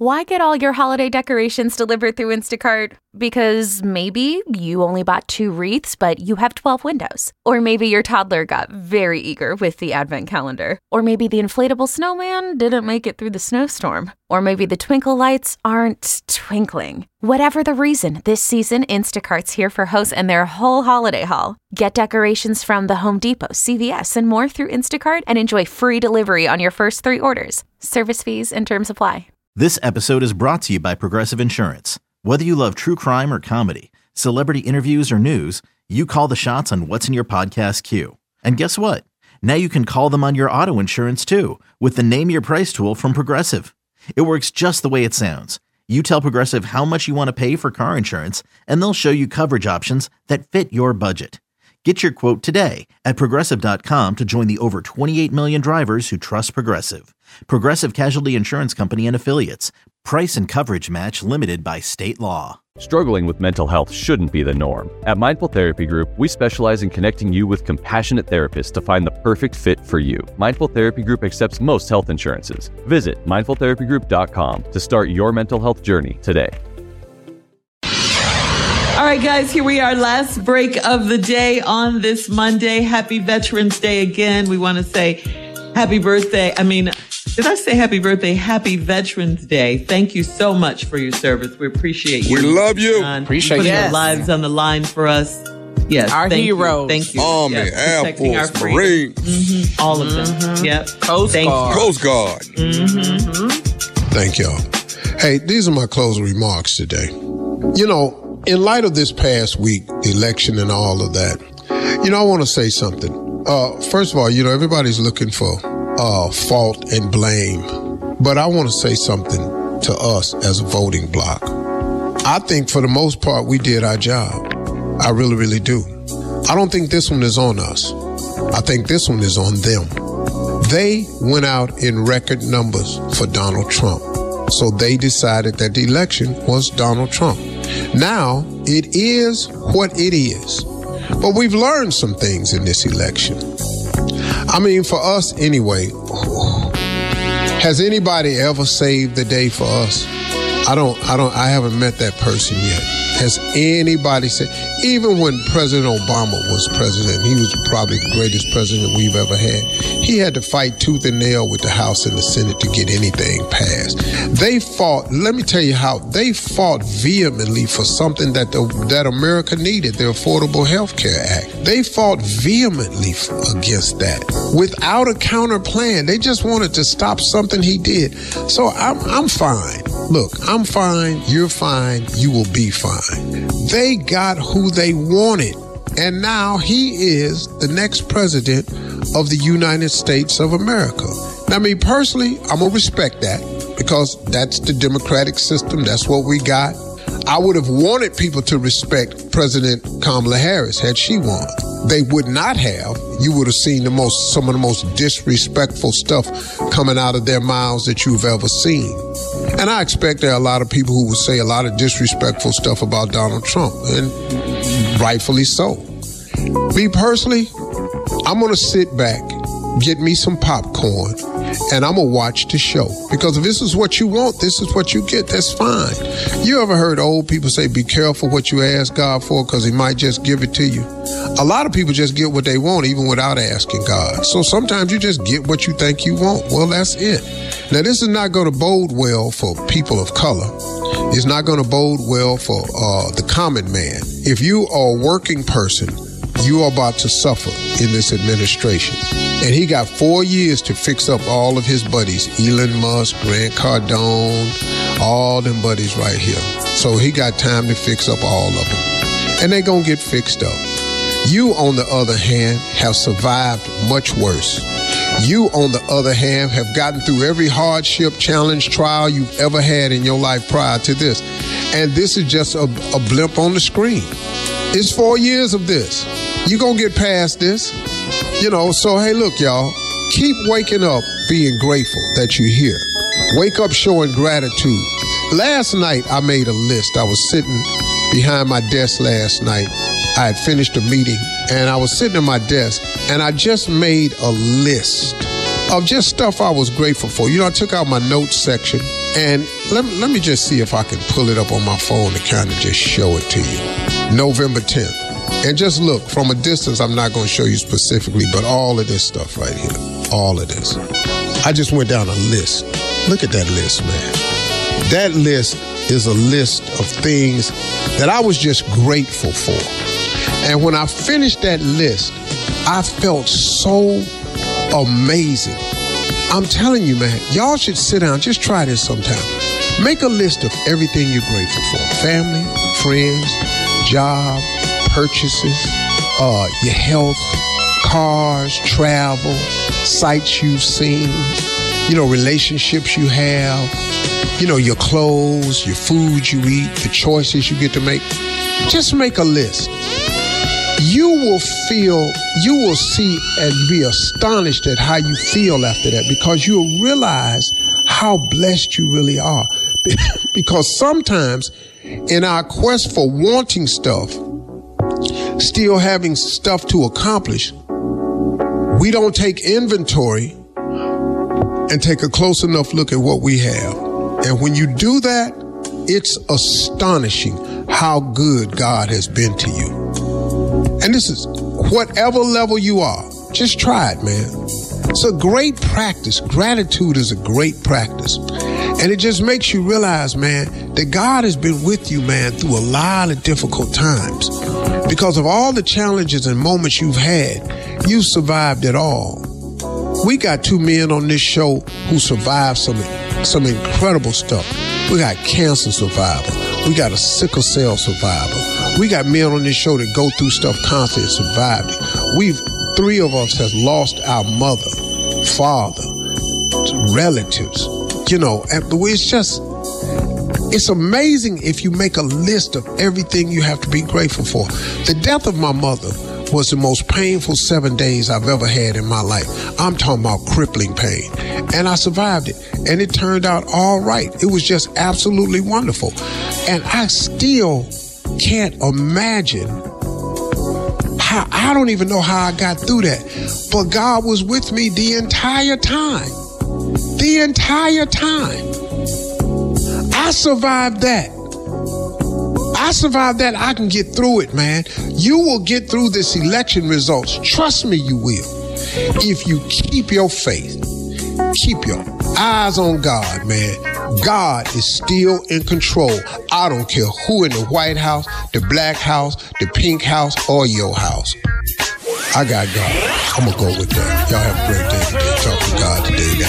Why get all your holiday decorations delivered through Instacart? Because maybe you only bought 2 wreaths, but you have 12 windows. Or maybe your toddler got very eager with the advent calendar. Or maybe the inflatable snowman didn't make it through the snowstorm. Or maybe the twinkle lights aren't twinkling. Whatever the reason, this season, Instacart's here for hosts and their whole holiday haul. Get decorations from the Home Depot, CVS, and more through Instacart and enjoy free delivery on your first 3 orders. Service fees and terms apply. This episode is brought to you by Progressive Insurance. Whether you love true crime or comedy, celebrity interviews or news, you call the shots on what's in your podcast queue. And guess what? Now you can call them on your auto insurance too with the Name Your Price tool from Progressive. It works just the way it sounds. You tell Progressive how much you want to pay for car insurance, and they'll show you coverage options that fit your budget. Get your quote today at Progressive.com to join the over 28 million drivers who trust Progressive. Progressive Casualty Insurance Company and Affiliates. Price and coverage match limited by state law. Struggling with mental health shouldn't be the norm. At Mindful Therapy Group, we specialize in connecting you with compassionate therapists to find the perfect fit for you. Mindful Therapy Group accepts most health insurances. Visit mindfultherapygroup.com to start your mental health journey today. All right, guys, here we are. Last break of the day on this Monday. Happy Veterans Day again. We want to say happy birthday. Did I say happy birthday? Happy Veterans Day. Thank you so much for your service. We appreciate you. We love you. Appreciate you. Putting your lives on the line for us. Yes. Our heroes. Thank you. Army, Air Force, Marines. Mm-hmm. All of them. Yep. Coast Guard. Coast Guard. Mm-hmm. Thank y'all. Hey, these are my closing remarks today. You know, in light of this past week, the election and all of that, I want to say something. First of all, everybody's looking for fault and blame. But I want to say something to us as a voting bloc. I think for the most part, we did our job. I really, really do. I don't think this one is on us. I think this one is on them. They went out in record numbers for Donald Trump. So they decided that the election was Donald Trump. Now, it is what it is. But we've learned some things in this election. For us anyway, has anybody ever saved the day for us? I haven't met that person yet. Has anybody said, even when President Obama was president, he was probably the greatest president we've ever had. He had to fight tooth and nail with the House and the Senate to get anything passed. They fought, let me tell you how, they fought vehemently for something that America needed, the Affordable Health Care Act. They fought vehemently against that without a counter plan. They just wanted to stop something he did. So I'm fine. Look, I'm fine, you're fine, you will be fine. They got who they wanted, and now he is the next president of the United States of America. Now, me personally, I'm going to respect that because that's the democratic system. That's what we got. I would have wanted people to respect President Kamala Harris had she won. They would not have. You would have seen some of the most disrespectful stuff coming out of their mouths that you've ever seen. And I expect there are a lot of people who will say a lot of disrespectful stuff about Donald Trump, and rightfully so. Me personally, I'm going to sit back, get me some popcorn, and I'm going to watch the show. Because if this is what you want, this is what you get. That's fine. You ever heard old people say, be careful what you ask God for because he might just give it to you? A lot of people just get what they want even without asking God. So sometimes you just get what you think you want. Well, that's it. Now, this is not going to bode well for people of color. It's not going to bode well for the common man. If you are a working person, you are about to suffer in this administration. And he got 4 years to fix up all of his buddies, Elon Musk, Grant Cardone, all them buddies right here. So he got time to fix up all of them. And they're going to get fixed up. You, on the other hand, have survived much worse. You, on the other hand, have gotten through every hardship, challenge, trial you've ever had in your life prior to this. And this is just a blip on the screen. It's 4 years of this. You're going to get past this. So hey, look, y'all, keep waking up being grateful that you're here. Wake up showing gratitude. Last night, I made a list. I was sitting behind my desk last night. I had finished a meeting, and I was sitting at my desk, and I just made a list of just stuff I was grateful for. I took out my notes section, And let me just see if I can pull it up on my phone to kind of just show it to you. November 10th. And just look, from a distance, I'm not going to show you specifically, but all of this stuff right here, all of this. I just went down a list. Look at that list, man. That list is a list of things that I was just grateful for. And when I finished that list, I felt so amazing. I'm telling you, man, y'all should sit down. Just try this sometime. Make a list of everything you're grateful for. Family, friends, job, purchases, your health, cars, travel, sights you've seen, relationships you have, your clothes, your food you eat, the choices you get to make. Just make a list. You will see and be astonished at how you feel after that, because you'll realize how blessed you really are. Because sometimes in our quest for wanting stuff, still having stuff to accomplish, we don't take inventory and take a close enough look at what we have. And when you do that, it's astonishing how good God has been to you. And this is whatever level you are, just try it, man. It's a great practice. Gratitude is a great practice. And it just makes you realize, man, that God has been with you, man, through a lot of difficult times. Because of all the challenges and moments you've had, you survived it all. We got two men on this show who survived some incredible stuff. We got cancer survivor. We got a sickle cell survivor. We got men on this show that go through stuff constantly and survived it. Three of us has lost our mother, father, relatives, and it's amazing if you make a list of everything you have to be grateful for. The death of my mother was the most painful 7 days I've ever had in my life. I'm talking about crippling pain. And I survived it. And it turned out all right. It was just absolutely wonderful. And I still can't imagine how, I don't even know how I got through that. But God was with me the entire time. The entire time. I survived that. I can get through it, man. You will get through this election results. Trust me, you will. If you keep your faith, keep your eyes on God, man. God is still in control. I don't care who in the White House, the Black House, the Pink House, or your house. I got God. I'm going to go with that. Y'all have a great day today. Talk to God today.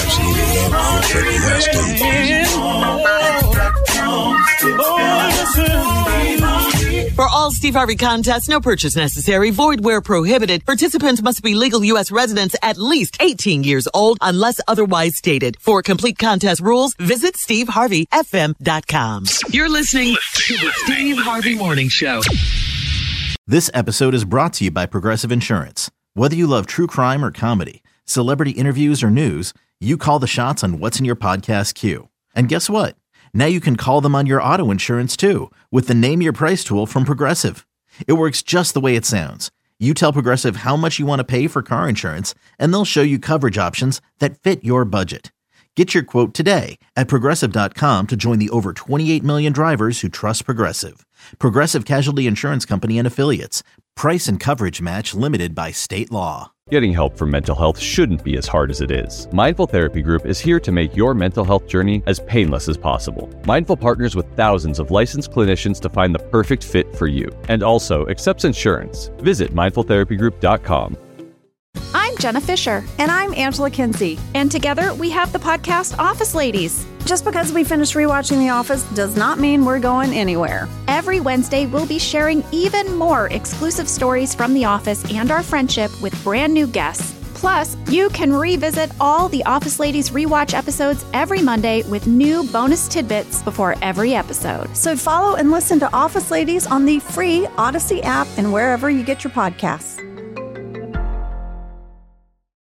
Absolutely love you. For all Steve Harvey contests, no purchase necessary, void where prohibited. Participants must be legal U.S. residents at least 18 years old unless otherwise stated. For complete contest rules, visit SteveHarveyFM.com. You're listening to the Steve Harvey Morning Show. This episode is brought to you by Progressive Insurance. Whether you love true crime or comedy, celebrity interviews or news, you call the shots on what's in your podcast queue. And guess what? Now you can call them on your auto insurance too with the Name Your Price tool from Progressive. It works just the way it sounds. You tell Progressive how much you want to pay for car insurance, and they'll show you coverage options that fit your budget. Get your quote today at Progressive.com to join the over 28 million drivers who trust Progressive. Progressive Casualty Insurance Company and Affiliates. Price and coverage match limited by state law. Getting help for mental health shouldn't be as hard as it is. Mindful Therapy Group is here to make your mental health journey as painless as possible. Mindful partners with thousands of licensed clinicians to find the perfect fit for you, and also accepts insurance. Visit mindfultherapygroup.com. I'm Jenna Fisher. And I'm Angela Kinsey. And together we have the podcast Office Ladies. Just because we finished rewatching The Office does not mean we're going anywhere. Every Wednesday, we'll be sharing even more exclusive stories from The Office and our friendship with brand new guests. Plus, you can revisit all the Office Ladies rewatch episodes every Monday with new bonus tidbits before every episode. So follow and listen to Office Ladies on the free Odyssey app and wherever you get your podcasts.